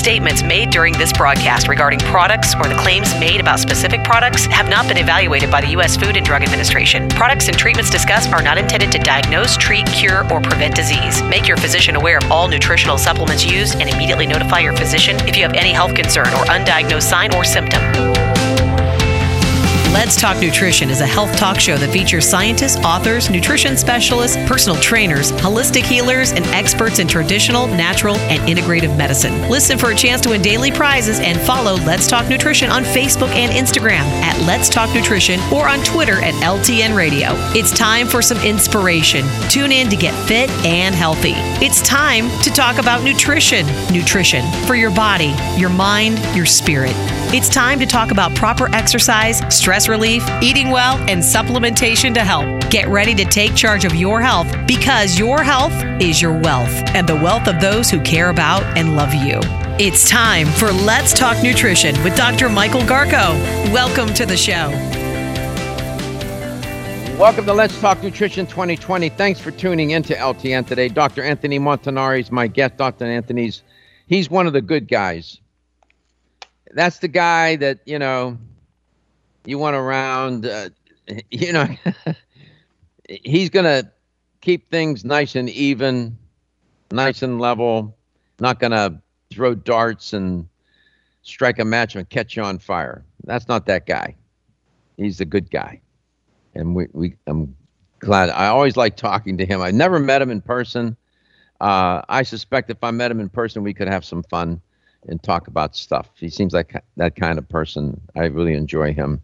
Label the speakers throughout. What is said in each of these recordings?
Speaker 1: statements made during this broadcast regarding products or the claims made about specific products have not been evaluated by the U.S. Food and Drug Administration. Products and treatments discussed are not intended to diagnose, treat, cure, or prevent disease. Make your physician aware of all nutritional supplements used and immediately notify your physician if you have any health concern or undiagnosed sign or symptom. Let's Talk Nutrition is a health talk show that features scientists, authors, nutrition specialists, personal trainers, holistic healers, and experts in traditional, natural, and integrative medicine. Listen for a chance to win daily prizes and follow Let's Talk Nutrition on Facebook and Instagram at Let's Talk Nutrition or on Twitter at LTN Radio. It's time for some inspiration. Tune in to get fit and healthy. It's time to talk about nutrition. Nutrition for your body, your mind, your spirit. It's time to talk about proper exercise, stress relief, eating well, and supplementation to help. Get ready to take charge of your health because your health is your wealth and the wealth of those who care about and love you. It's time for Let's Talk Nutrition with Dr. Michael Garko. Welcome to the show.
Speaker 2: Welcome to Let's Talk Nutrition 2020. Thanks for tuning in to LTN today. Dr. Anthony Montanari is my guest. Dr. Anthony's, he's one of the good guys. That's the guy that, you want around, he's going to keep things nice and even, nice and level, not going to throw darts and strike a match and catch you on fire. That's not that guy. He's the good guy. And I'm glad. I always like talking to him. I never met him in person. I suspect if I met him in person, we could have some fun and talk about stuff. He seems like that kind of person. I really enjoy him.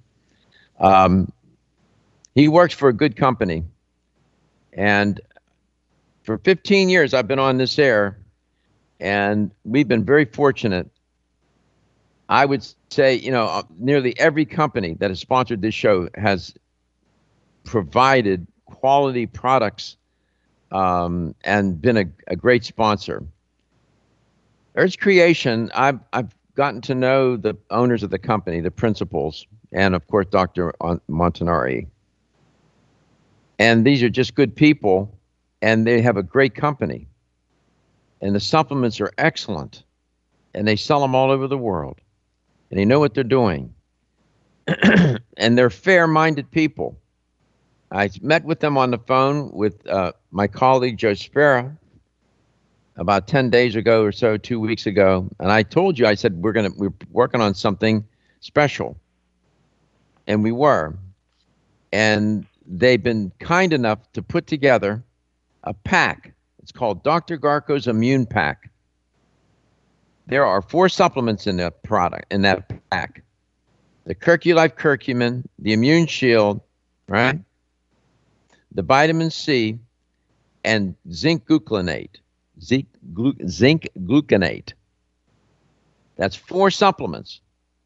Speaker 2: He works for a good company. And for 15 years, I've been on this air, and we've been very fortunate. I would say, nearly every company that has sponsored this show has provided quality products and been a great sponsor. Earth's Creation, I've gotten to know the owners of the company, the principals, and of course, Dr. Montanari. And these are just good people, and they have a great company. And the supplements are excellent, and they sell them all over the world. And they know what they're doing. And they're fair-minded people. I met with them on the phone with my colleague, Joe Spera, about 10 days ago or so, 2 weeks ago. And I told you, I said, we're working on something special. And we were. And they've been kind enough to put together a pack. It's called Dr. Garko's Immune Pack. There are 4 supplements in that pack. The Curculife Curcumin, the Immune Shield, right? The vitamin C, and zinc gluconate. Zinc gluconate. That's 4 supplements.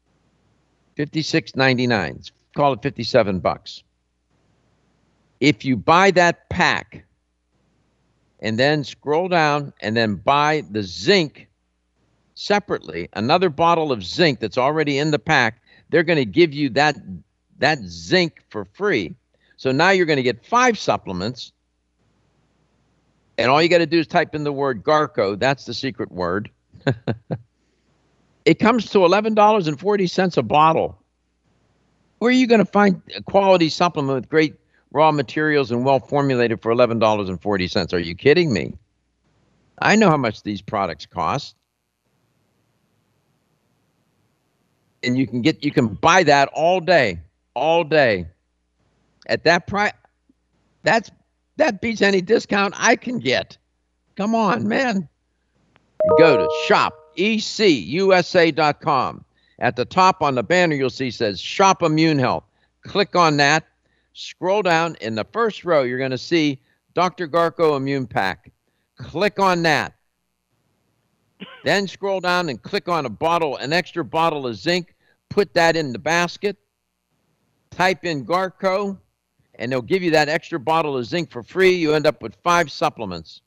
Speaker 2: $56.99. Call it $57. If you buy that pack and then scroll down and then buy the zinc separately, another bottle of zinc that's already in the pack, they're going to give you that zinc for free. So now you're going to get 5 supplements. And all you got to do is type in the word Garko. That's the secret word. It comes to $11.40 a bottle. Where are you going to find a quality supplement with great raw materials and well formulated for $11.40? Are you kidding me? I know how much these products cost. And you can buy that all day at that price. That beats any discount I can get. Come on, man. Go to shopecusa.com. At the top on the banner, you'll see says Shop Immune Health. Click on that. Scroll down. In the first row, you're going to see Dr. Garko Immune Pack. Click on that. Then scroll down and click on an extra bottle of zinc. Put that in the basket. Type in Garko, and they'll give you that extra bottle of zinc for free. You end up with 5 supplements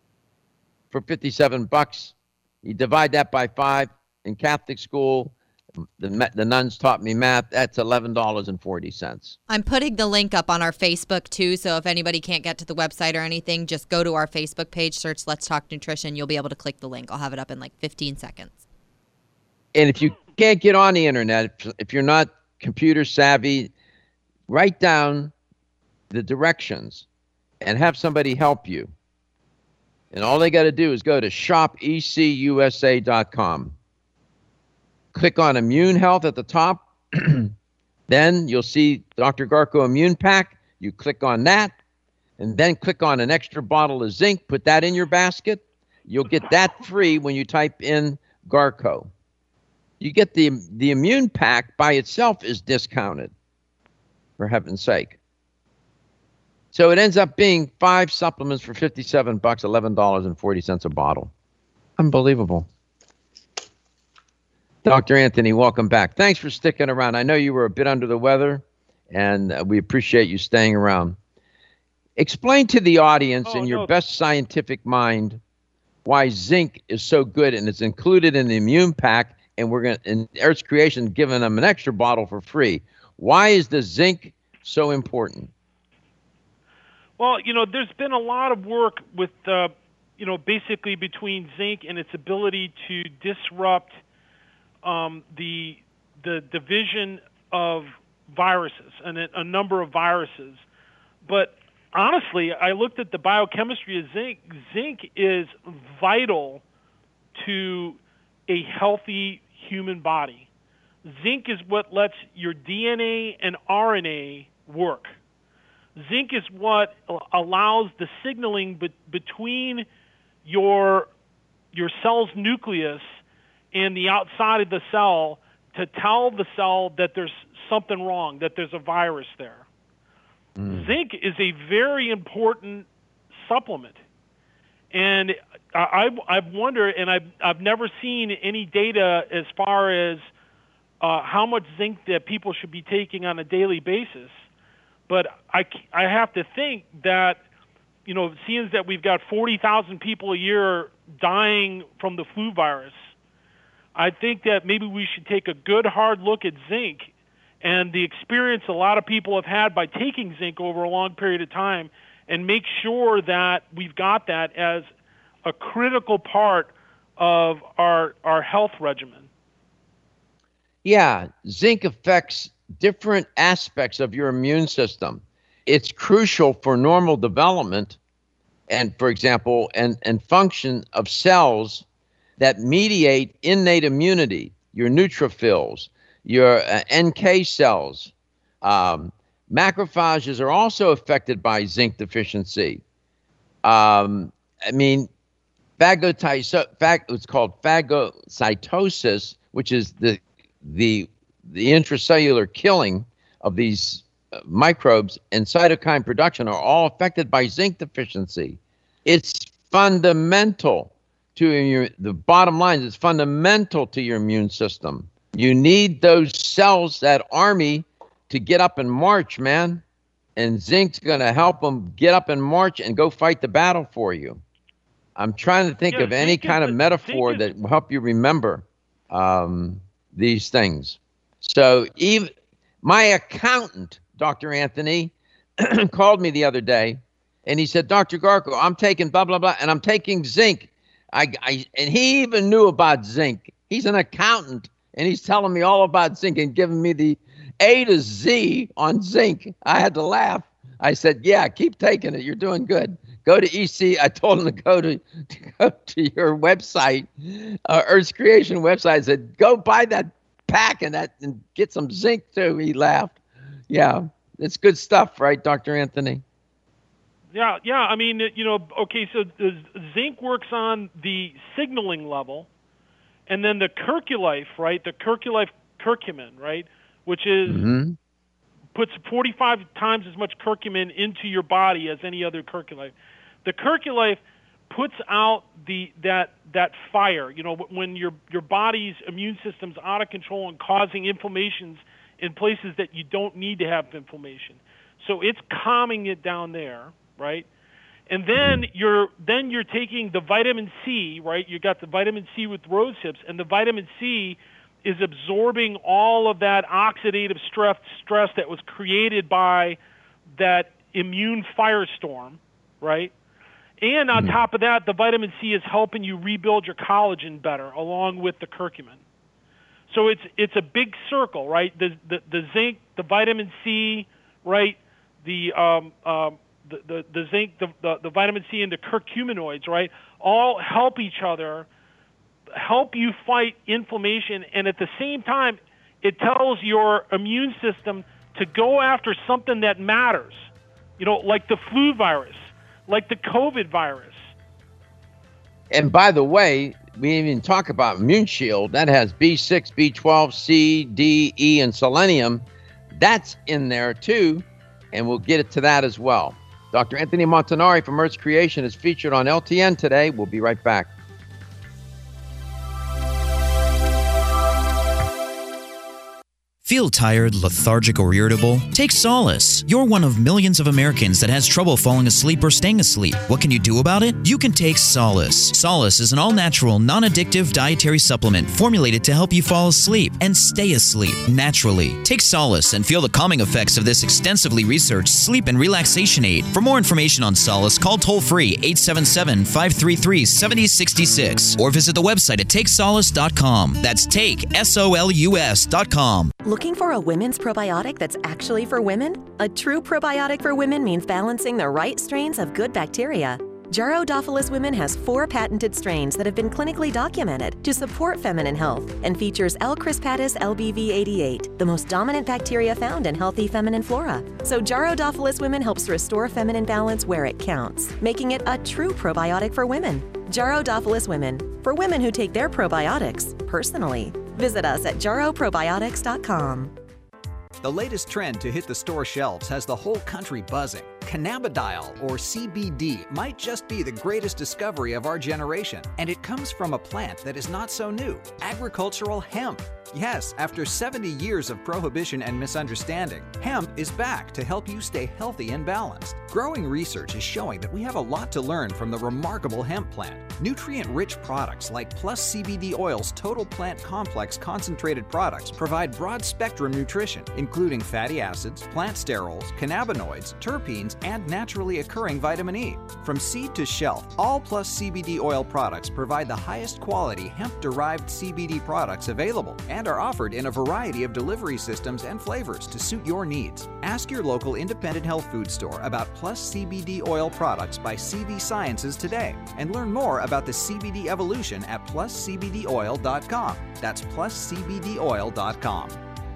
Speaker 2: for $57. You divide that by 5. In Catholic school, The nuns taught me math. That's $11.40.
Speaker 3: I'm putting the link up on our Facebook too, so if anybody can't get to the website or anything, just go to our Facebook page, search Let's Talk Nutrition. You'll be able to click the link. I'll have it up in like 15 seconds.
Speaker 2: And if you can't get on the internet, if you're not computer savvy, write down the directions and have somebody help you. And all they got to do is go to shopecusa.com. Click on Immune Health at the top. Then you'll see Dr. Garko Immune Pack. You click on that, and then click on an extra bottle of zinc. Put that in your basket. You'll get that free when you type in Garko. You get the Immune Pack by itself is discounted, for heaven's sake. So it ends up being 5 supplements for $57, $11.40 a bottle. Unbelievable. Dr. Anthony, welcome back. Thanks for sticking around. I know you were a bit under the weather, and we appreciate you staying around. Explain to the audience in your best scientific mind why zinc is so good, and it's included in the Immune Pack, and and Earth's Creation giving them an extra bottle for free. Why is the zinc so important?
Speaker 4: Well, there's been a lot of work with, basically between zinc and its ability to disrupt the division of viruses and a number of viruses. But honestly, I looked at the biochemistry of zinc. Zinc is vital to a healthy human body. Zinc is what lets your DNA and RNA work. Zinc is what allows the signaling between your cell's nucleus and the outside of the cell to tell the cell that there's something wrong, that there's a virus there. Zinc is a very important supplement. And I've wondered, and I've never seen any data as far as how much zinc that people should be taking on a daily basis. But I have to think that, seeing that we've got 40,000 people a year dying from the flu virus, I think that maybe we should take a good hard look at zinc and the experience a lot of people have had by taking zinc over a long period of time and make sure that we've got that as a critical part of our health regimen.
Speaker 2: Yeah, zinc affects different aspects of your immune system. It's crucial for normal development and, for example, and function of cells that mediate innate immunity, your neutrophils, your NK cells. Macrophages are also affected by zinc deficiency. It's called phagocytosis, which is the intracellular killing of these microbes, and cytokine production are all affected by zinc deficiency. It's fundamental to the bottom line is fundamental to your immune system. You need those cells, that army, to get up and march, man. And zinc's going to help them get up and march and go fight the battle for you. I'm trying to think of any kind of metaphor that will help you remember these things. So even my accountant, Dr. Anthony, called me the other day, and he said, Dr. Garko, I'm taking blah, blah, blah, and I'm taking zinc. And he even knew about zinc. He's an accountant, and he's telling me all about zinc and giving me the A to Z on zinc. I had to laugh. I said, yeah, keep taking it. You're doing good. Go to EC. I told him to go to your website, Earth's Creation website. I said, go buy that pack and get some zinc too. He laughed. Yeah, it's good stuff, right, Dr. Anthony?
Speaker 4: Yeah. I mean, okay, so the zinc works on the signaling level, and then the curculife, right, the curculife curcumin, right, which is puts 45 times as much curcumin into your body as any other curculife. The curculife puts out that fire, when your body's immune system's out of control and causing inflammations in places that you don't need to have inflammation. So it's calming it down there, right? And then you're taking the vitamin C, right? You got the vitamin C with rose hips, and the vitamin C is absorbing all of that oxidative stress that was created by that immune firestorm, right? And on top of that, the vitamin C is helping you rebuild your collagen better, along with the curcumin. So it's a big circle, right? The zinc, the vitamin C, right? The zinc, the vitamin C, and the curcuminoids, right? All help each other, help you fight inflammation, and at the same time, it tells your immune system to go after something that matters. You know, like the flu virus, like the COVID virus.
Speaker 2: And by the way, we didn't even talk about Immune Shield. That has B6, B12, C, D, E, and selenium. That's in there too, and we'll get to that as well. Dr. Anthony Montanari from Earth's Creation is featured on LTN today. We'll be right back.
Speaker 5: Feel tired, lethargic, or irritable? Take Solace. You're one of millions of Americans that has trouble falling asleep or staying asleep. What can you do about it? You can take Solace. Solace is an all-natural, non-addictive dietary supplement formulated to help you fall asleep and stay asleep naturally. Take Solace and feel the calming effects of this extensively researched sleep and relaxation aid. For more information on Solace, call toll-free 877-533-7066 or visit the website at takesolace.com. That's SOLUS.com.
Speaker 6: Looking for a women's probiotic that's actually for women? A true probiotic for women means balancing the right strains of good bacteria. Jarrodophilus Women has 4 patented strains that have been clinically documented to support feminine health and features L. crispatus LBV88, the most dominant bacteria found in healthy feminine flora. So Jarrodophilus Women helps restore feminine balance where it counts, making it a true probiotic for women. Jarrodophilus Women, for women who take their probiotics personally. Visit us at jarroprobiotics.com.
Speaker 7: The latest trend to hit the store shelves has the whole country buzzing. Cannabidiol, or CBD, might just be the greatest discovery of our generation, and it comes from a plant that is not so new, agricultural hemp. Yes, after 70 years of prohibition and misunderstanding, hemp is back to help you stay healthy and balanced. Growing research is showing that we have a lot to learn from the remarkable hemp plant. Nutrient-rich products like Plus CBD Oil's Total Plant Complex concentrated products provide broad-spectrum nutrition, including fatty acids, plant sterols, cannabinoids, terpenes, and naturally occurring vitamin E. From seed to shelf, all Plus CBD Oil products provide the highest quality hemp-derived CBD products available and are offered in a variety of delivery systems and flavors to suit your needs. Ask your local independent health food store about Plus CBD Oil products by CV Sciences today and learn more about the CBD evolution at pluscbdoil.com. That's pluscbdoil.com.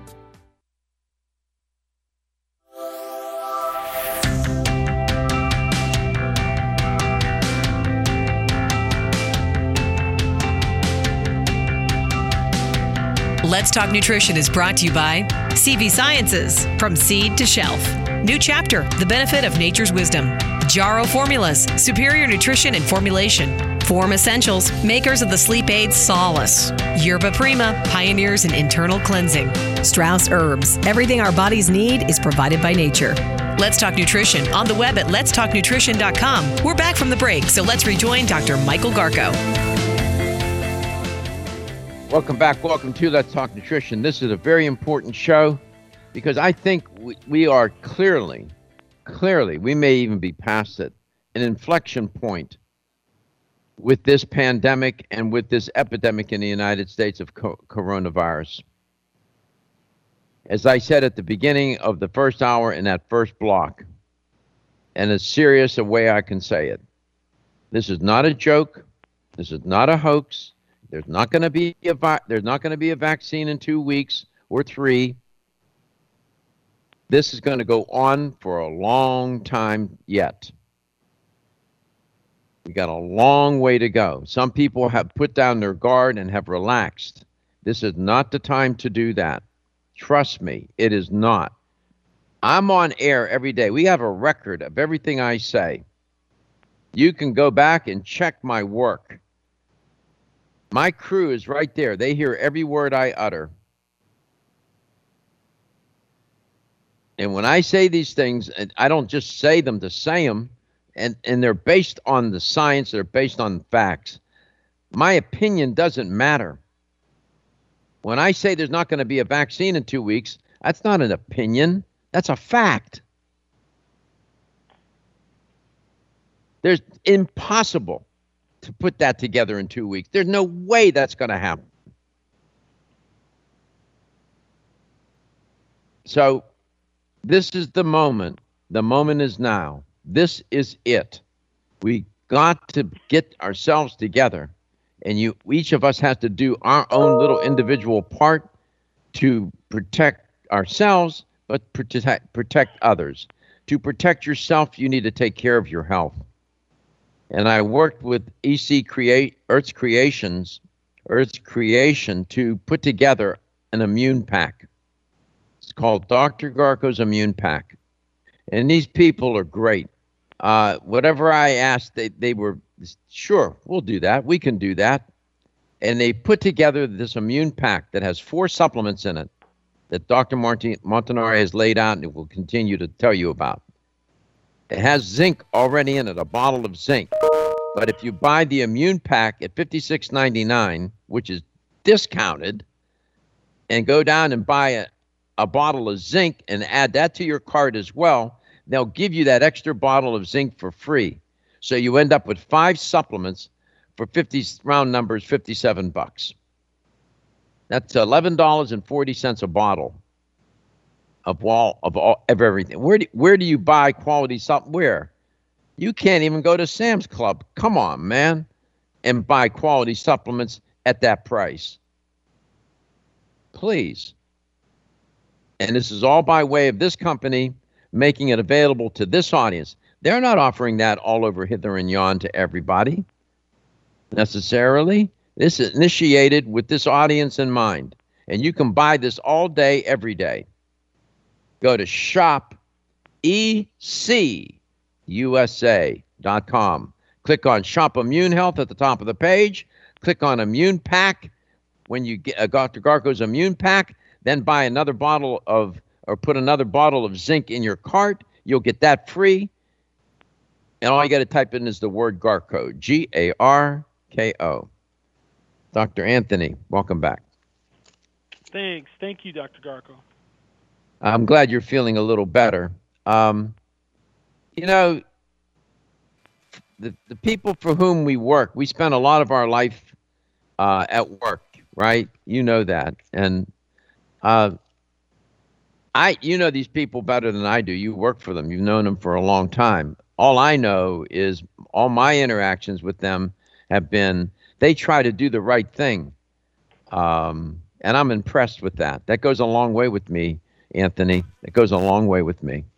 Speaker 1: Let's Talk Nutrition is brought to you by CV Sciences, from seed to shelf. New chapter, the benefit of nature's wisdom. Jarrow Formulas, superior nutrition and formulation. Form Essentials, makers of the sleep aid Solace. Yerba Prima, pioneers in internal cleansing. Strauss Herbs, everything our bodies need is provided by nature. Let's Talk Nutrition on the web at letstalknutrition.com. We're back from the break, so let's rejoin Dr. Michael Garko.
Speaker 2: Welcome back. Welcome to Let's Talk Nutrition. This is a very important show because I think we are clearly, we may even be past it, an inflection point with this pandemic and with this epidemic in the United States of coronavirus. As I said at the beginning of the first hour in that first block, and as serious a way I can say it, this is not a joke. This is not a hoax. There's not going to be a vaccine in 2 weeks or 3. This is going to go on for a long time yet. We got a long way to go. Some people have put down their guard and have relaxed. This is not the time to do that. Trust me, it is not. I'm on air every day. We have a record of everything I say. You can go back and check my work. My crew is right there. They hear every word I utter. And when I say these things, I don't just say them to say them, and they're based on the science, they're based on facts. My opinion doesn't matter. When I say there's not going to be a vaccine in 2 weeks, that's not an opinion. That's a fact. There's impossible to put that together in 2 weeks. There's no way that's going to happen. So this is the moment. The moment is now. This is it. We got to get ourselves together, and each of us has to do our own little individual part to protect ourselves, but protect others. To protect yourself, you need to take care of your health. And I worked with Earth's Creation to put together an immune pack. It's called Dr. Garko's Immune Pack. And these people are great. Whatever I asked, they were, sure, we'll do that. We can do that. And they put together this immune pack that has 4 supplements in it that Dr. Montanari has laid out and will continue to tell you about. It has zinc already in it, a bottle of zinc. But if you buy the immune pack at $56.99, which is discounted, and go down and buy a bottle of zinc and add that to your cart as well, they'll give you that extra bottle of zinc for free. So you end up with 5 supplements for round numbers, $57. That's $11.40 a bottle of everything. Where do you buy quality supplement? Where? You can't even go to Sam's Club. Come on, man, and buy quality supplements at that price. Please. And this is all by way of this company making it available to this audience. They're not offering that all over hither and yon to everybody necessarily. This is initiated with this audience in mind. And you can buy this all day, every day. Go to shopECUSA.com. Click on Shop Immune Health at the top of the page. Click on Immune Pack. When you get Dr. Garko's Immune Pack, then buy another bottle of, or put another bottle of zinc in your cart. You'll get that free. And all you got to type in is the word Garko, Garko. Dr. Anthony, welcome back.
Speaker 4: Thanks. Thank you, Dr. Garko.
Speaker 2: I'm glad you're feeling a little better. You know, the people for whom we work, we spend a lot of our life at work, right? You know that. And you know these people better than I do. You work for them. You've known them for a long time. All I know is all my interactions with them have been, they try to do the right thing. And I'm impressed with that. That goes a long way with me, Anthony. It goes a long way with me.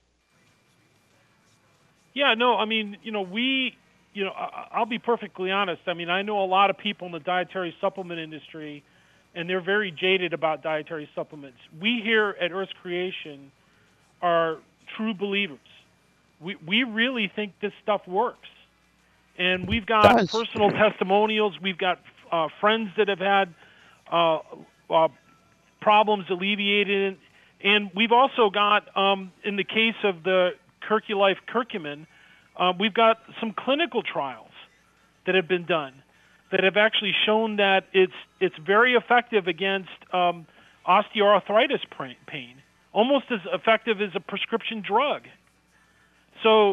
Speaker 4: Yeah, no, I mean, I'll be perfectly honest. I mean, I know a lot of people in the dietary supplement industry, and they're very jaded about dietary supplements. We here at Earth's Creation are true believers. We really think this stuff works. And we've got personal testimonials. We've got friends that have had problems alleviated. And we've also got, in the case of the Curculife curcumin, we've got some clinical trials that have been done that have actually shown that it's very effective against osteoarthritis pain, almost as effective as a prescription drug. So,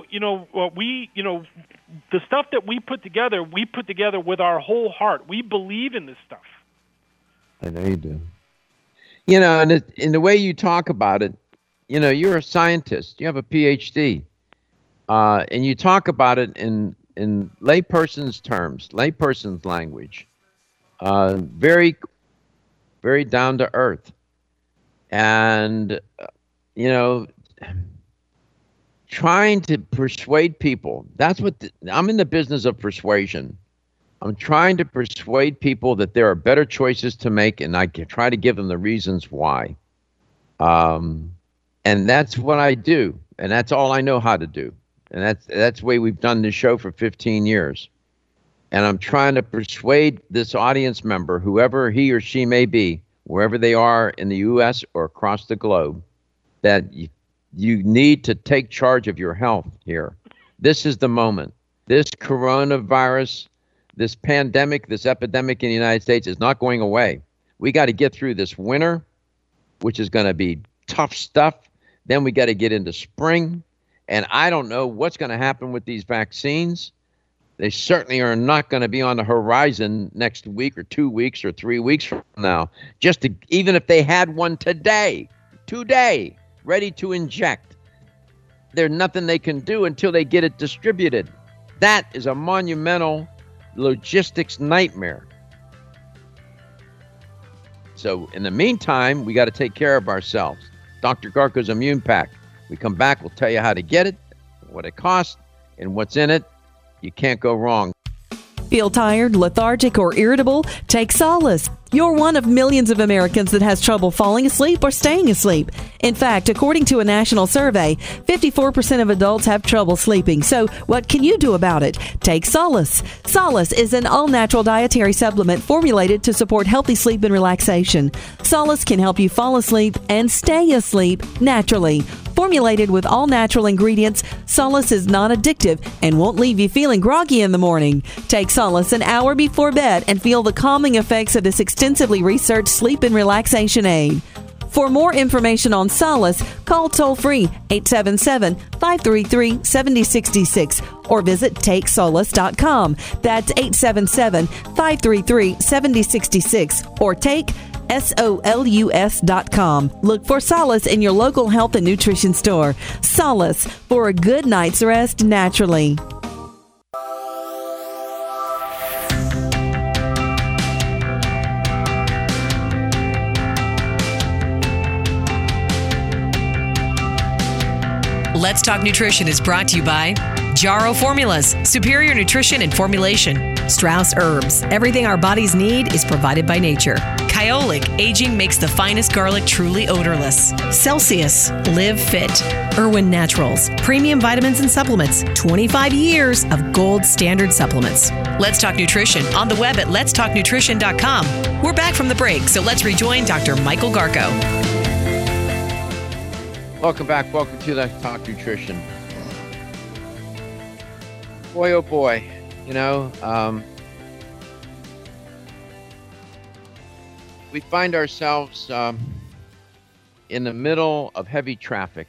Speaker 4: the stuff that we put together with our whole heart. We believe in this stuff.
Speaker 2: I know you do. And in the way you talk about it, you're a scientist. You have a PhD. And you talk about it in layperson's terms, layperson's language. Very, very down to earth. And, trying to persuade people. That's what I'm in the business of persuasion. I'm trying to persuade people that there are better choices to make, and I try to give them the reasons why. And that's what I do, and that's all I know how to do. And that's the way we've done this show for 15 years. And I'm trying to persuade this audience member, whoever he or she may be, wherever they are in the U.S. or across the globe, that you need to take charge of your health here. This is the moment. This coronavirus, this pandemic, this epidemic in the United States is not going away. We got to get through this winter, which is going to be tough stuff. Then we got to get into spring. And I don't know what's going to happen with these vaccines. They certainly are not going to be on the horizon next week or 2 weeks or 3 weeks from now. Even if they had one today, ready to inject, there's nothing they can do until they get it distributed. That is a monumental logistics nightmare. So in the meantime, we got to take care of ourselves. Dr. Garko's Immune Pack. We come back, we'll tell you how to get it, what it costs, and what's in it. You can't go wrong.
Speaker 8: Feel tired, lethargic, or irritable? Take Solace. You're one of millions of Americans that has trouble falling asleep or staying asleep. In fact, according to a national survey, 54% of adults have trouble sleeping. So what can you do about it? Take Solace. Solace is an all-natural dietary supplement formulated to support healthy sleep and relaxation. Solace can help you fall asleep and stay asleep naturally. Formulated with all-natural ingredients, Solace is non-addictive and won't leave you feeling groggy in the morning. Take Solace an hour before bed and feel the calming effects of this extensively researched sleep and relaxation aid. For more information on Solace, call toll-free 877-533-7066 or visit TakeSolace.com. That's 877-533-7066 or take SOLUS.com. Look for Solace in your local health and nutrition store. Solace, for a good night's rest naturally.
Speaker 1: Let's Talk Nutrition is brought to you by Jarrow Formulas, superior nutrition and formulation. Strauss Herbs, everything our bodies need is provided by nature. Kyolic, aging makes the finest garlic truly odorless. Celsius, live fit. Irwin Naturals, premium vitamins and supplements. 25 years of gold standard supplements. Let's Talk Nutrition on the web at letstalknutrition.com. We're back from the break, so let's rejoin Dr. Michael Garko.
Speaker 2: Welcome back. Welcome to Let's Talk Nutrition. Boy, oh boy. We find ourselves in the middle of heavy traffic.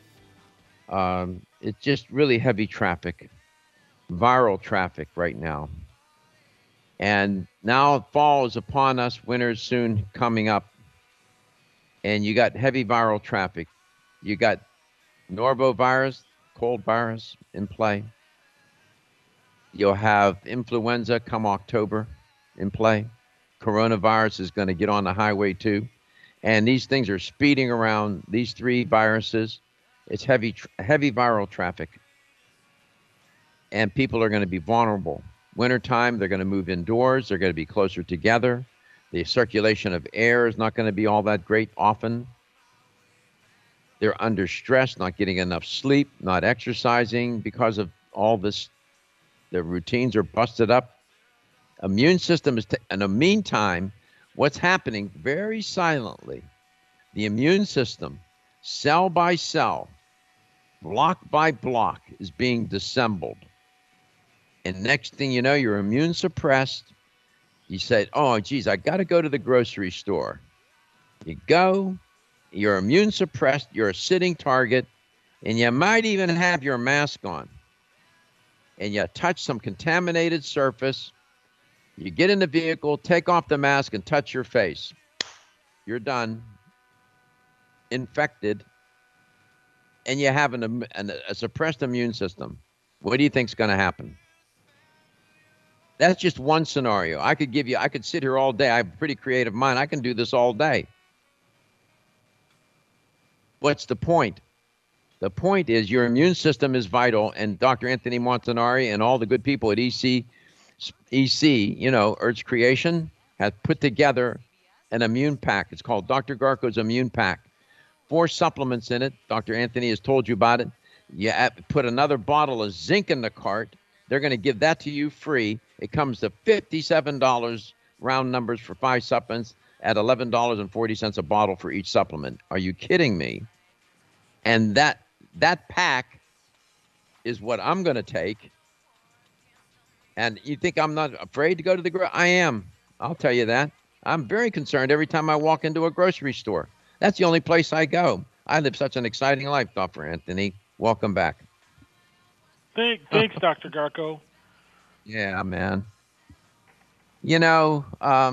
Speaker 2: It's just really heavy traffic, viral traffic right now. And now fall is upon us, winter's soon coming up, and you got heavy viral traffic. You got norovirus, cold virus in play. You'll have influenza come October in play. Coronavirus is going to get on the highway too. And these things are speeding around, these three viruses. It's heavy viral traffic. And people are going to be vulnerable. Wintertime, they're going to move indoors. They're going to be closer together. The circulation of air is not going to be all that great often. They're under stress, not getting enough sleep, not exercising because of all this. Their routines are busted up. Immune system is, in the meantime, what's happening very silently, the immune system, cell by cell, block by block, is being dissembled. And next thing you know, you're immune suppressed. You said, oh, geez, I got to go to the grocery store. You go. You're immune suppressed, you're a sitting target, and you might even have your mask on. And you touch some contaminated surface. You get in the vehicle, take off the mask, and touch your face. You're done. Infected. And you have a suppressed immune system. What do you think's going to happen? That's just one scenario. I could sit here all day. I have a pretty creative mind. I can do this all day. What's the point? The point is your immune system is vital, and Dr. Anthony Montanari and all the good people at EC, Earth's Creation, has put together an immune pack. It's called Dr. Garko's Immune Pack. 4 supplements in it. Dr. Anthony has told you about it. You put another bottle of zinc in the cart. They're going to give that to you free. It comes to $57, round numbers, for 5 supplements at $11.40 a bottle for each supplement. Are you kidding me? And that pack is what I'm going to take. And you think I'm not afraid to go to the grocery? I am. I'll tell you that. I'm very concerned every time I walk into a grocery store. That's the only place I go. I live such an exciting life, Dr. Anthony. Welcome back.
Speaker 4: Thanks, Dr. Garko.
Speaker 2: Yeah, man. You know,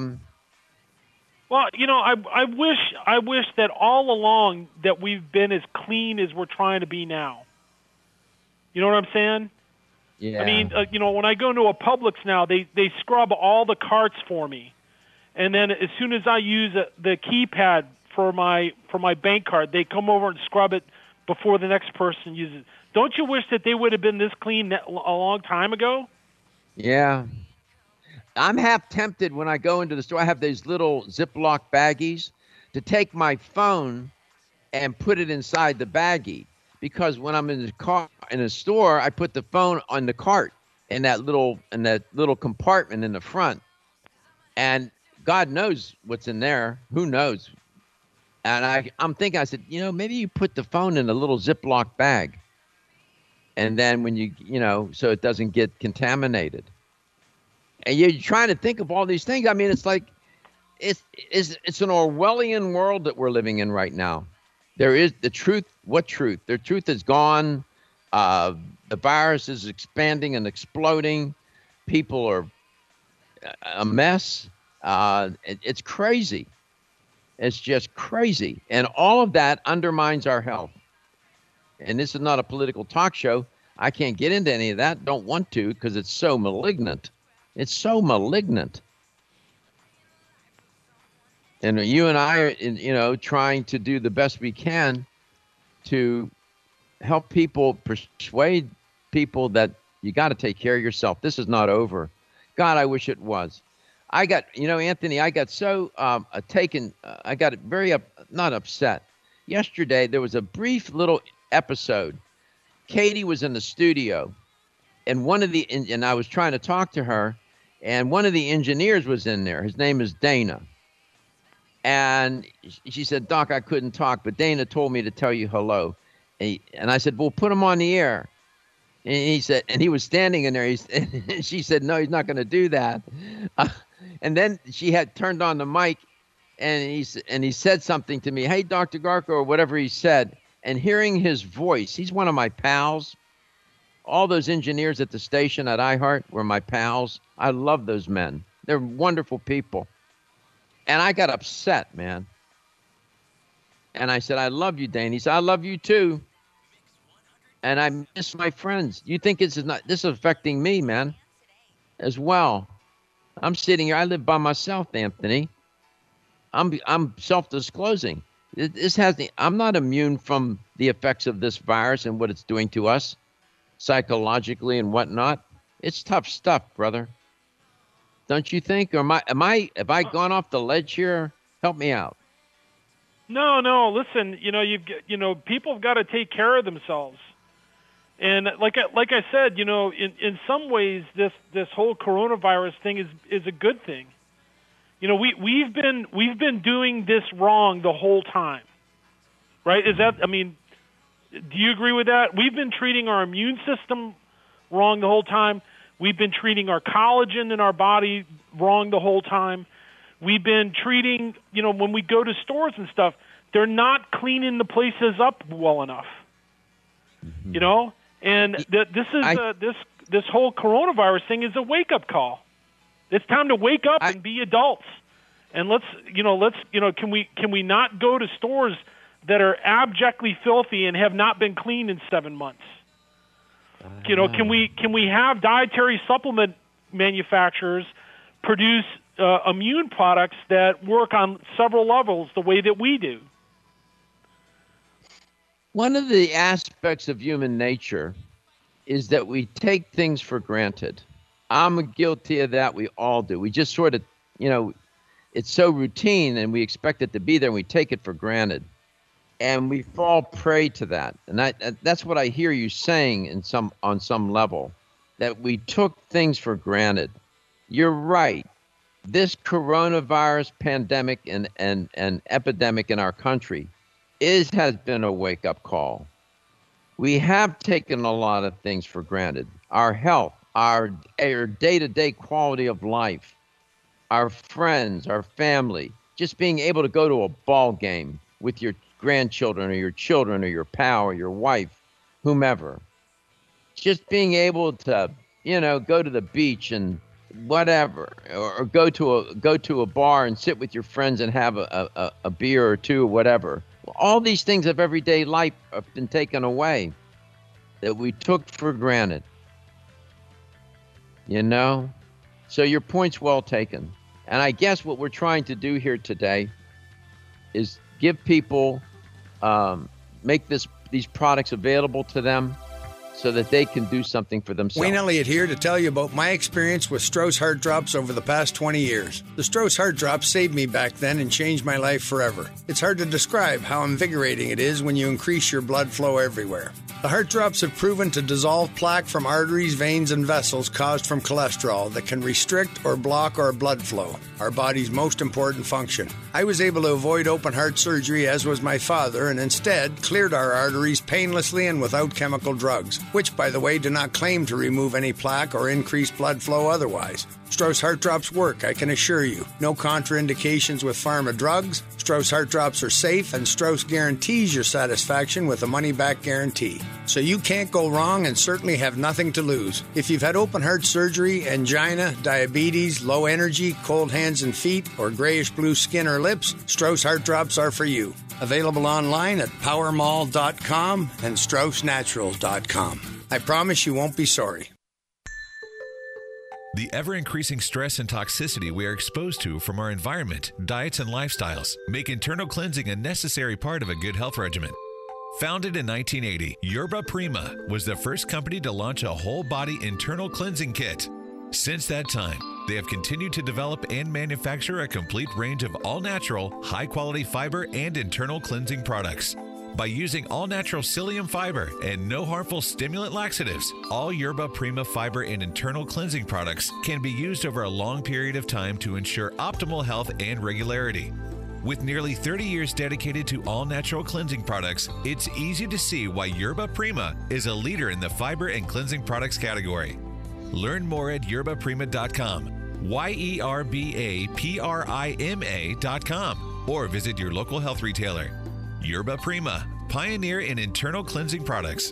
Speaker 4: well, you know, I wish that all along that we've been as clean as we're trying to be now. You know what I'm saying?
Speaker 2: yeah.
Speaker 4: I mean, you know, when I go into a Publix now, they scrub all the carts for me, and then as soon as I use the keypad for my bank card, they come over and scrub it before the next person uses it. Don't you wish that they would have been this clean a long time ago?
Speaker 2: Yeah. I'm half tempted when I go into the store. I have these little Ziploc baggies to take my phone and put it inside the baggie, because when I'm in the car in a store, I put the phone on the cart in that little compartment in the front, and God knows what's in there. Who knows? And I'm thinking, I said, you know, maybe you put the phone in a little Ziploc bag, and then when you know, so it doesn't get contaminated. And you're trying to think of all these things. I mean, it's like it's an Orwellian world that we're living in right now. There is the truth. What truth? The truth is gone. The virus is expanding and exploding. People are a mess. It's crazy. It's just crazy. And all of that undermines our health. And this is not a political talk show. I can't get into any of that. Don't want to, because it's so malignant. It's so malignant. And you and I are, you know, trying to do the best we can to help people, persuade people that you got to take care of yourself. This is not over. God, I wish it was. I got, you know, Anthony, I got so taken. I got very not upset. Yesterday, there was a brief little episode. Katie was in the studio, and and I was trying to talk to her, and one of the engineers was in there. His name is Dana. And she said, Doc, I couldn't talk, but Dana told me to tell you hello. And I said, well, put him on the air. And he said, and he was standing in there. And she said, no, he's not going to do that. And then she had turned on the mic, and he said something to me. Hey, Dr. Garko, or whatever he said. And hearing his voice, he's one of my pals. All those engineers at the station at iHeart were my pals. I love those men. They're wonderful people. And I got upset, man. And I said, I love you, Dane. He said, I love you too. And I miss my friends. You think this is affecting me, man, as well. I'm sitting here. I live by myself, Anthony. I'm self-disclosing. I'm not immune from the effects of this virus and what it's doing to us psychologically and whatnot. It's tough stuff, brother. Don't you think? Or have I gone off the ledge here? Help me out.
Speaker 4: No. Listen, people have got to take care of themselves. And like I said, in some ways, this whole coronavirus thing is a good thing. We've been doing this wrong the whole time, right? Do you agree with that? We've been treating our immune system wrong the whole time. We've been treating our collagen in our body wrong the whole time. We've been treating, when we go to stores and stuff, they're not cleaning the places up well enough. Mm-hmm. And this whole coronavirus thing is a wake-up call. It's time to wake up and be adults. And can we not go to stores that are abjectly filthy and have not been cleaned in 7 months? Can we have dietary supplement manufacturers produce immune products that work on several levels the way that we do?
Speaker 2: One of the aspects of human nature is that we take things for granted. I'm guilty of that. We all do. We just sort of, it's so routine and we expect it to be there and we take it for granted. And we fall prey to that. And that's what I hear you saying on some level, that we took things for granted. You're right. This coronavirus pandemic and epidemic in our country has been a wake-up call. We have taken a lot of things for granted. Our health, our day-to-day quality of life. our friends, our family, just being able to go to a ball game with your grandchildren or your children or your pal or your wife, whomever. Just being able to, go to the beach and whatever, or go to a bar and sit with your friends and have a beer or two or whatever. All these things of everyday life have been taken away that we took for granted. So your point's well taken. And I guess what we're trying to do here today is give people, make these products available to them so that they can do something for themselves.
Speaker 9: Wayne Elliott here to tell you about my experience with Strauss Heart Drops over the past 20 years. The Strauss Heart Drops saved me back then and changed my life forever. It's hard to describe how invigorating it is when you increase your blood flow everywhere. The Heart Drops have proven to dissolve plaque from arteries, veins, and vessels caused from cholesterol that can restrict or block our blood flow, our body's most important function. I was able to avoid open heart surgery, as was my father, and instead cleared our arteries painlessly and without chemical drugs, which, by the way, do not claim to remove any plaque or increase blood flow otherwise. Strauss Heart Drops work, I can assure you. No contraindications with pharma drugs. Strauss Heart Drops are safe, and Strauss guarantees your satisfaction with a money-back guarantee. So you can't go wrong and certainly have nothing to lose. If you've had open heart surgery, angina, diabetes, low energy, cold hands and feet, or grayish-blue skin or lips, Strauss Heart Drops are for you. Available online at powermall.com and straussnaturals.com. I promise you won't be sorry.
Speaker 10: The ever-increasing stress and toxicity we are exposed to from our environment, diets, and lifestyles make internal cleansing a necessary part of a good health regimen. Founded in 1980, Yerba Prima was the first company to launch a whole-body internal cleansing kit. Since that time, they have continued to develop and manufacture a complete range of all-natural, high-quality fiber and internal cleansing products. By using all-natural psyllium fiber and no harmful stimulant laxatives, all Yerba Prima fiber and internal cleansing products can be used over a long period of time to ensure optimal health and regularity. With nearly 30 years dedicated to all-natural cleansing products, it's easy to see why Yerba Prima is a leader in the fiber and cleansing products category. Learn more at yerbaprima.com, YERBAPRIMA.com, or visit your local health retailer. Yerba Prima, pioneer in internal cleansing products.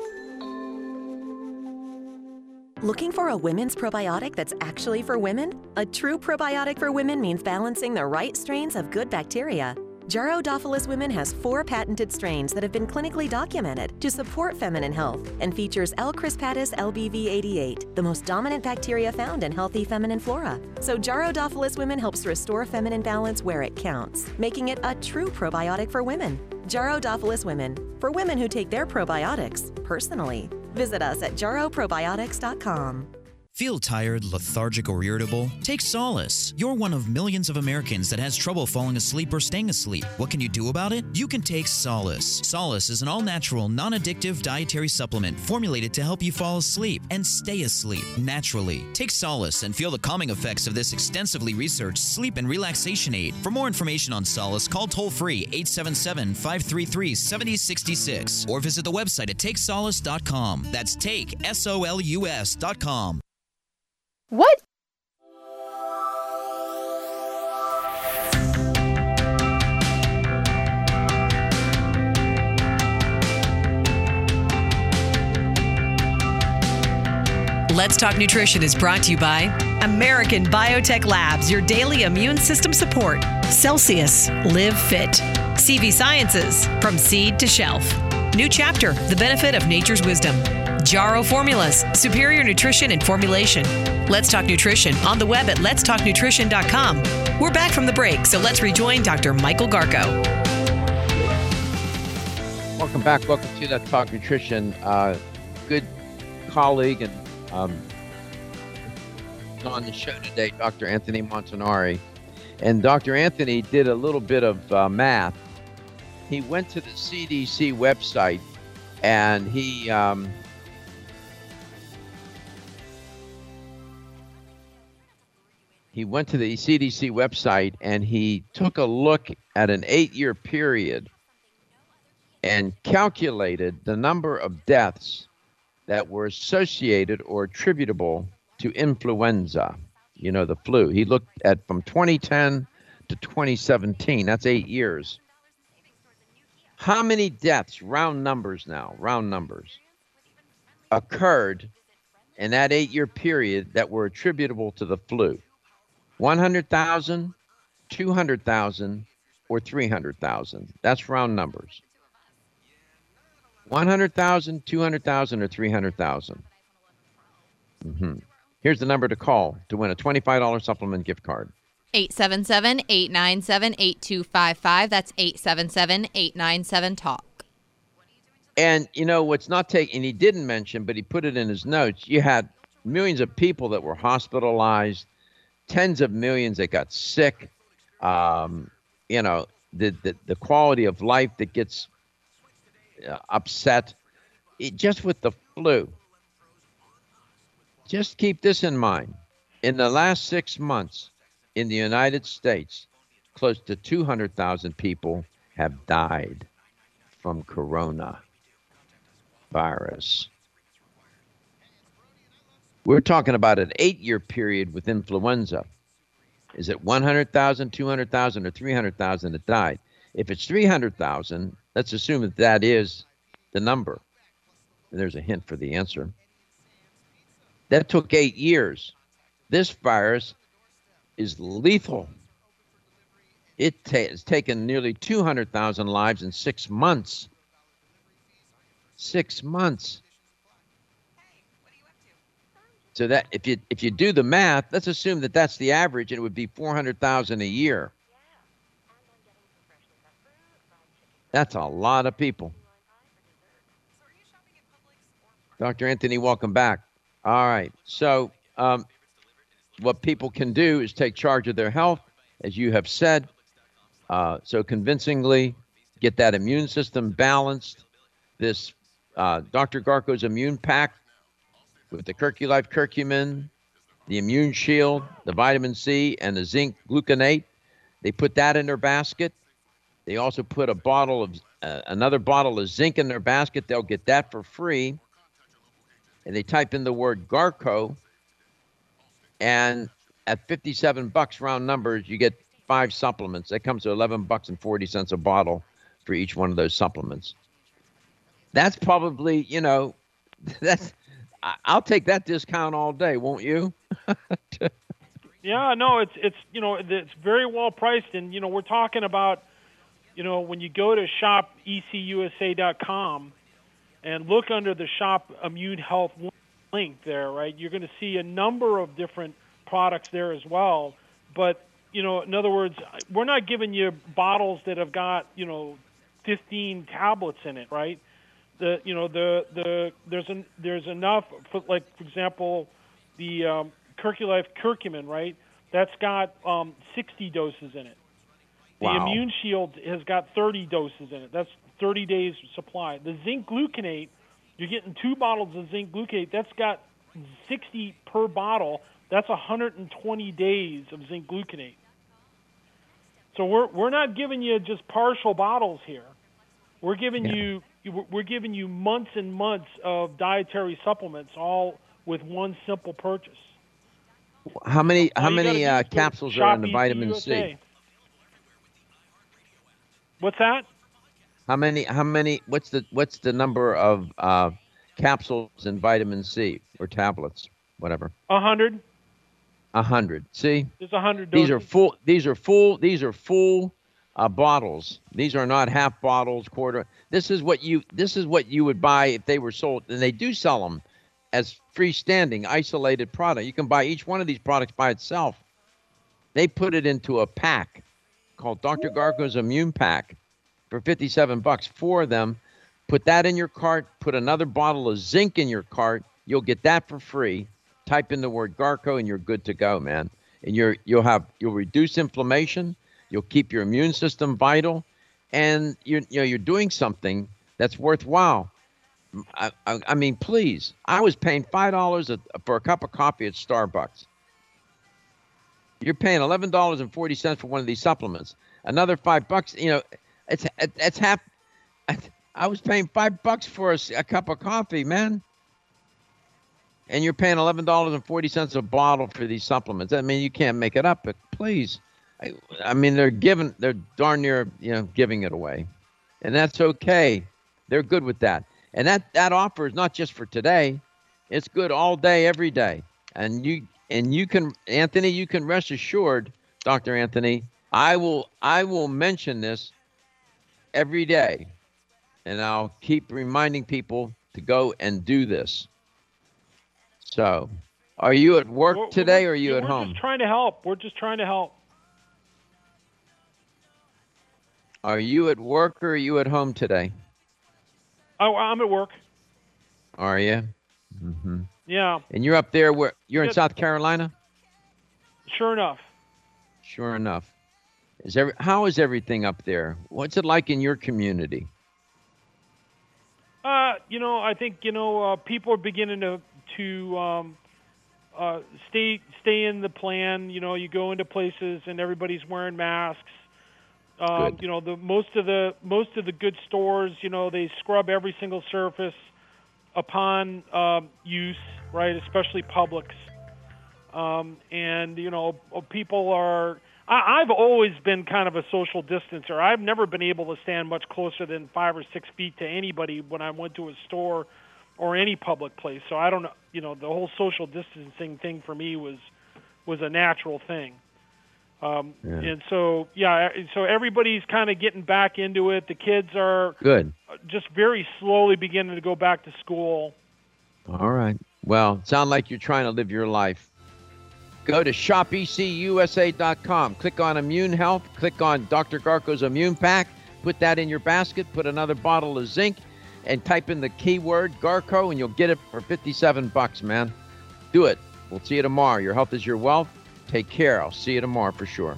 Speaker 6: Looking for a women's probiotic that's actually for women? A true probiotic for women means balancing the right strains of good bacteria. Jarrodophilus Women has 4 patented strains that have been clinically documented to support feminine health and features L. crispatus LBV88, the most dominant bacteria found in healthy feminine flora. So Jarrodophilus Women helps restore feminine balance where it counts, making it a true probiotic for women. Jarrodophilus Women, for women who take their probiotics personally. Visit us at jarroprobiotics.com.
Speaker 5: Feel tired, lethargic, or irritable? Take Solace. You're one of millions of Americans that has trouble falling asleep or staying asleep. What can you do about it? You can take Solace. Solace is an all-natural, non-addictive dietary supplement formulated to help you fall asleep and stay asleep naturally. Take Solace and feel the calming effects of this extensively researched sleep and relaxation aid. For more information on Solace, call toll-free 877-533-7066 or visit the website at takesolace.com. That's SOLUS.com.
Speaker 11: What?
Speaker 1: Let's Talk Nutrition is brought to you by American Biotech Labs, your daily immune system support. Celsius, live fit. CV Sciences, from seed to shelf. New chapter, the benefit of nature's wisdom. Jarrow Formulas, superior nutrition and formulation. Let's Talk Nutrition on the web at letstalknutrition.com. We're back from the break, so let's rejoin Dr. Michael Garko.
Speaker 2: Welcome back. Welcome to Let's Talk Nutrition. Good colleague and on the show today, Dr. Anthony Montanari. And Dr. Anthony did a little bit of math. He went to the CDC website and he went to the CDC website and he took a look at an 8-year period and calculated the number of deaths that were associated or attributable to influenza. the flu. He looked at from 2010 to 2017. That's 8 years. How many deaths, round numbers, occurred in that 8-year period that were attributable to the flu? 100,000, 200,000, or 300,000? That's round numbers. 100,000, 200,000, or 300,000? Here's the number to call to win a $25 supplement gift card.
Speaker 3: 877-897-8255. That's 877-897-TALK.
Speaker 2: And, what's not taken, he didn't mention, but he put it in his notes, you had millions of people that were hospitalized, tens of millions that got sick, the quality of life that gets upset, just with the flu. Just keep this in mind. In the last 6 months in the United States, close to 200,000 people have died from coronavirus. We're talking about an 8-year period with influenza. Is it 100,000, 200,000, or 300,000 that died? If it's 300,000, let's assume that that is the number. And there's a hint for the answer. That took 8 years. This virus is lethal. It has taken nearly 200,000 lives in 6 months. 6 months. So that if you do the math, let's assume that that's the average, and it would be 400,000 a year. That's a lot of people. Dr. Anthony, welcome back. All right. So what people can do is take charge of their health, as you have said. So convincingly get that immune system balanced. This Dr. Garko's Immune Pack with the Curculife curcumin, the Immune Shield, the vitamin C, and the zinc gluconate. They put that in their basket. They also put another bottle of zinc in their basket. They'll get that for free. And they type in the word Garko, and at $57 round numbers, you get 5 supplements. That comes to $11.40 a bottle for each one of those supplements. That's probably, I'll take that discount all day, won't you?
Speaker 4: Yeah, no, it's very well priced, and we're talking about, when you go to shopecusa.com and look under the Shop Immune Health link there, right, you're going to see a number of different products there as well. But, in other words, we're not giving you bottles that have got, 15 tablets in it, right? There's enough for, like, for example, the Curculife curcumin, right? That's got 60 doses in it. The
Speaker 2: Wow.
Speaker 4: Immune Shield has got 30 doses in it. That's 30 days supply. The zinc gluconate, you're getting 2 bottles of zinc gluconate. That's got 60 per bottle. That's 120 days of zinc gluconate. So we're not giving you just partial bottles here. We're giving you months and months of dietary supplements, all with one simple purchase.
Speaker 2: How many capsules are in the vitamin C?
Speaker 4: What's that?
Speaker 2: How many? What's the number of capsules in vitamin C or tablets, whatever?
Speaker 4: 100.
Speaker 2: 100. See,
Speaker 4: There's 100
Speaker 2: these
Speaker 4: doses.
Speaker 2: are full bottles. These are not half bottles, quarter. This is what you would buy if they were sold, and they do sell them as freestanding, isolated product. You can buy each one of these products by itself. They put it into a pack called Dr. Garko's Immune Pack for $57. 4 of them. Put that in your cart. Put another bottle of zinc in your cart. You'll get that for free. Type in the word Garko, and you're good to go, man. And you'll reduce inflammation. You'll keep your immune system vital, and you're doing something that's worthwhile. I mean, please. I was paying $5 for a cup of coffee at Starbucks. You're paying $11.40 for one of these supplements. Another $5. It's half. I was paying $5 for a cup of coffee, man. and you're paying $11.40 a bottle for these supplements. I mean, you can't make it up, but please. I mean, they're darn near, giving it away. And that's okay. They're good with that. And that offer is not just for today. It's good all day, every day. And you can, Anthony, you can rest assured, Dr. Anthony, I will mention this every day. And I'll keep reminding people to go and do this. So, are you at work today or are you at home?
Speaker 4: We're just trying to help. We're just trying to help.
Speaker 2: Are you at work or are you at home today?
Speaker 4: Oh, I'm at work.
Speaker 2: Are you? Mm-hmm.
Speaker 4: Yeah.
Speaker 2: And you're up there where you're in South Carolina?
Speaker 4: Sure enough.
Speaker 2: Sure enough. How is everything up there? What's it like in your community?
Speaker 4: I think people are beginning to stay in the plan. You go into places and everybody's wearing masks. Most of the good stores, they scrub every single surface upon use, right? Especially Publix. People are. I've always been kind of a social distancer. I've never been able to stand much closer than 5 or 6 feet to anybody when I went to a store or any public place. So I don't know. The whole social distancing thing for me was a natural thing. And so everybody's kind of getting back into it. The kids are
Speaker 2: good,
Speaker 4: just very slowly beginning to go back to school.
Speaker 2: All right. Well, sound like you're trying to live your life. Go to shopecusa.com. Click on Immune Health. Click on Dr. Garko's Immune Pack. Put that in your basket. Put another bottle of zinc and type in the keyword Garko and you'll get it for $57, man. Do it. We'll see you tomorrow. Your health is your wealth. Take care. I'll see you tomorrow for sure.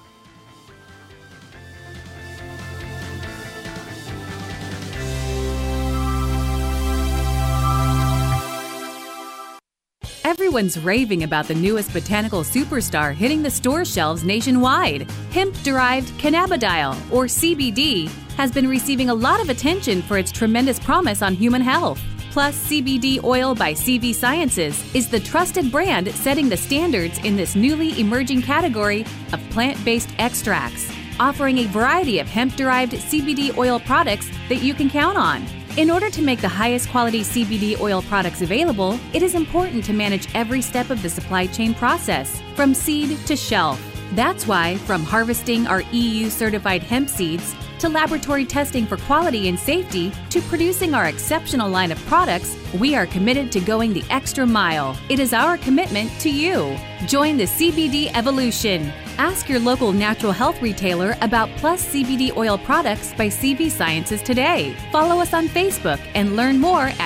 Speaker 11: Everyone's raving about the newest botanical superstar hitting the store shelves nationwide. Hemp-derived cannabidiol, or CBD, has been receiving a lot of attention for its tremendous promise on human health. Plus, CBD Oil by CV Sciences is the trusted brand setting the standards in this newly emerging category of plant-based extracts, offering a variety of hemp-derived CBD oil products that you can count on. In order to make the highest quality CBD oil products available, it is important to manage every step of the supply chain process, from seed to shelf. That's why, from harvesting our EU-certified hemp seeds, to laboratory testing for quality and safety, to producing our exceptional line of products, we are committed to going the extra mile. It is our commitment to you. Join the CBD evolution. Ask your local natural health retailer about Plus CBD oil products by CV Sciences today. Follow us on Facebook and learn more at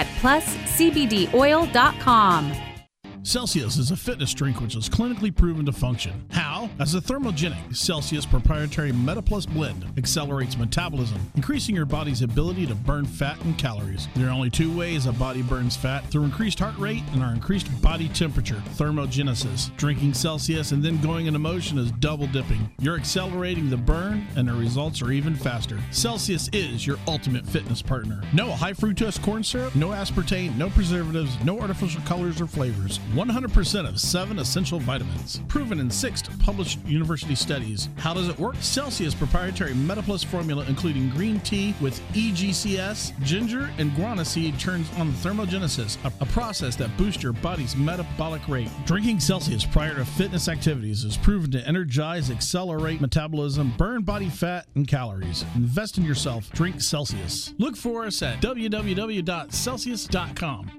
Speaker 11: pluscbdoil.com.
Speaker 12: Celsius is a fitness drink which is clinically proven to function. How? As a thermogenic, Celsius proprietary MetaPlus blend accelerates metabolism, increasing your body's ability to burn fat and calories. There are only two ways a body burns fat: through increased heart rate and our increased body temperature, thermogenesis. Drinking Celsius and then going into motion is double dipping. You're accelerating the burn and the results are even faster. Celsius is your ultimate fitness partner. No high fructose corn syrup, no aspartame, no preservatives, no artificial colors or flavors. 100% of 7 essential vitamins. Proven in 6 published university studies. How does it work? Celsius proprietary MetaPlus formula, including green tea with EGCS, ginger, and guarana seed, turns on thermogenesis, a process that boosts your body's metabolic rate. Drinking Celsius prior to fitness activities is proven to energize, accelerate metabolism, burn body fat and calories. Invest in yourself. Drink Celsius. Look for us at www.celsius.com.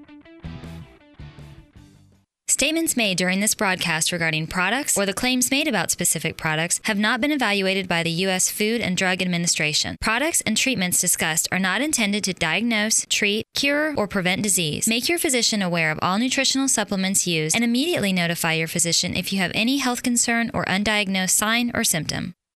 Speaker 13: Statements made during this broadcast regarding products or the claims made about specific products have not been evaluated by the U.S. Food and Drug Administration. Products and treatments discussed are not intended to diagnose, treat, cure, or prevent disease. Make your physician aware of all nutritional supplements used and immediately notify your physician if you have any health concern or undiagnosed sign or symptom.